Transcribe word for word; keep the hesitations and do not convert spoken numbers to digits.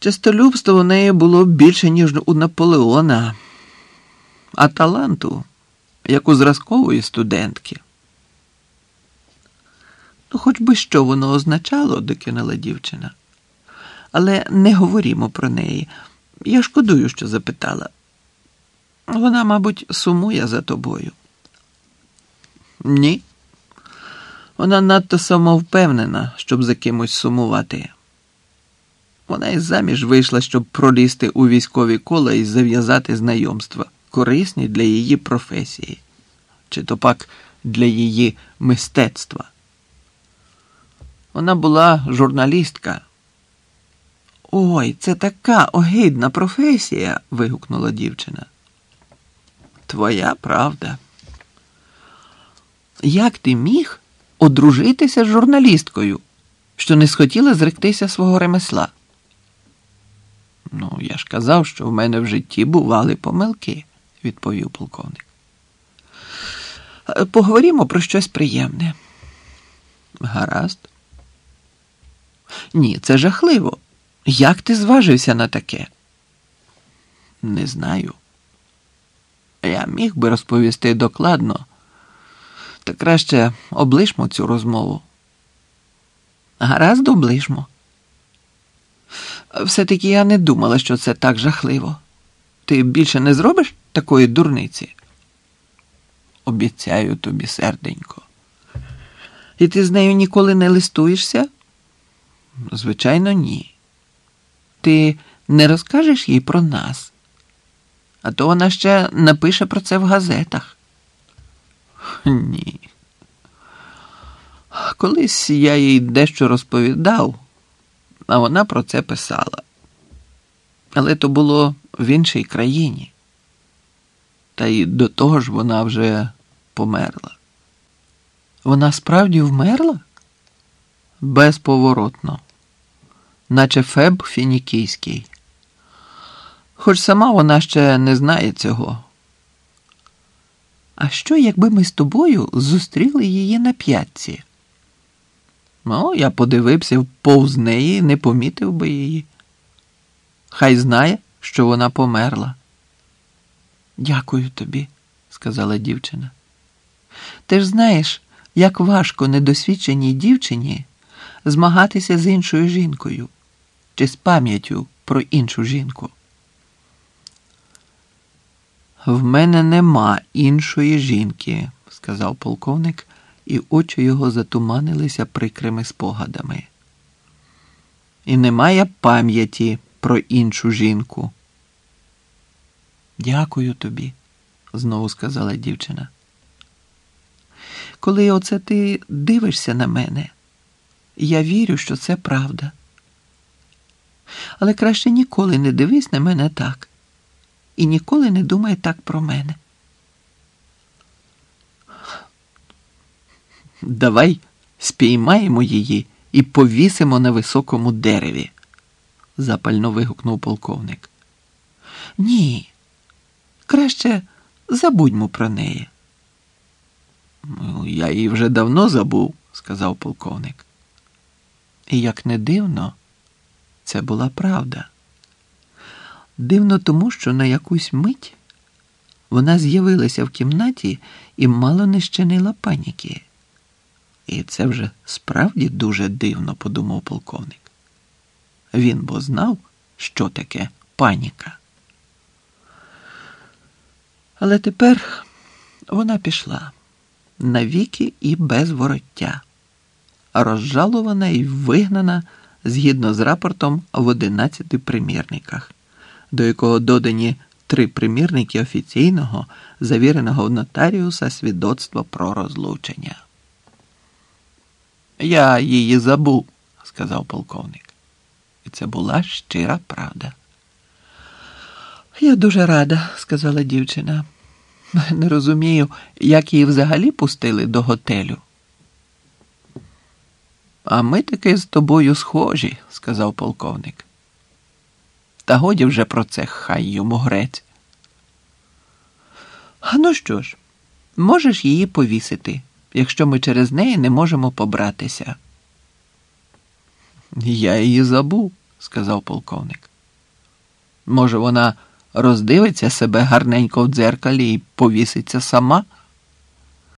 Честолюбство у неї було більше, ніж у Наполеона, а таланту, як у зразкової студентки. Ну, хоч би що воно означало, докинула дівчина. Але не говорімо про неї. Я шкодую, що запитала. Вона, мабуть, сумує за тобою. Ні. Вона надто самовпевнена, щоб за кимось сумувати. Вона й заміж вийшла, щоб пролізти у військові кола і зав'язати знайомства, корисні для її професії. Чи то пак для її мистецтва. Вона була журналістка. «Ой, це така огидна професія!» – вигукнула дівчина. «Твоя правда. Як ти міг одружитися з журналісткою, що не схотіла зректися свого ремесла?» «Ну, я ж казав, що в мене в житті бували помилки», – відповів полковник. «Поговоримо про щось приємне». «Гаразд». «Ні, це жахливо. Як ти зважився на таке?» «Не знаю. Я міг би розповісти докладно, та краще облишмо цю розмову». «Гаразд, облишмо. Все-таки я не думала, що це так жахливо. Ти більше не зробиш такої дурниці?» «Обіцяю тобі, серденько». «І ти з нею ніколи не листуєшся?» «Звичайно, ні». «Ти не розкажеш їй про нас? А то вона ще напише про це в газетах». «Ні. Колись я їй дещо розповідав, а вона про це писала. Але то було в іншій країні. Та й до того ж вона вже померла». «Вона справді вмерла?» «Безповоротно. Наче Феб Фінікійський. Хоч сама вона ще не знає цього». «А що, якби ми з тобою зустріли її на п'ятці?» «Ну, я подивився повз неї і не помітив би її. Хай знає, що вона померла». «Дякую тобі», – сказала дівчина. «Ти ж знаєш, як важко недосвідченій дівчині змагатися з іншою жінкою чи з пам'яттю про іншу жінку». «В мене нема іншої жінки», – сказав полковник, і очі його затуманилися прикрими спогадами. «І немає пам'яті про іншу жінку». «Дякую тобі», – знову сказала дівчина. «Коли оце ти дивишся на мене, я вірю, що це правда. Але краще ніколи не дивись на мене так. І ніколи не думай так про мене». «Давай спіймаємо її і повісимо на високому дереві», – запально вигукнув полковник. «Ні, краще забудьмо про неї». «Ну, я її вже давно забув», – сказав полковник. І як не дивно, це була правда. Дивно тому, що на якусь мить вона з'явилася в кімнаті і мало не щинила паніки. І це вже справді дуже дивно, подумав полковник. Він бо знав, що таке паніка. Але тепер вона пішла навіки і без вороття, розжалована і вигнана згідно з рапортом в одинадцяти примірниках, до якого додані три примірники офіційного, завіреного в нотаріуса свідоцтва про розлучення. «Я її забув», – сказав полковник. І це була щира правда. «Я дуже рада», – сказала дівчина. «Не розумію, як її взагалі пустили до готелю». «А ми таки з тобою схожі», – сказав полковник. «Та годі вже про це, хай йому грець». «А ну що ж, можеш її повісити, якщо ми через неї не можемо побратися». «Я її забув», – сказав полковник. Може, вона роздивиться себе гарненько в дзеркалі і повіситься сама?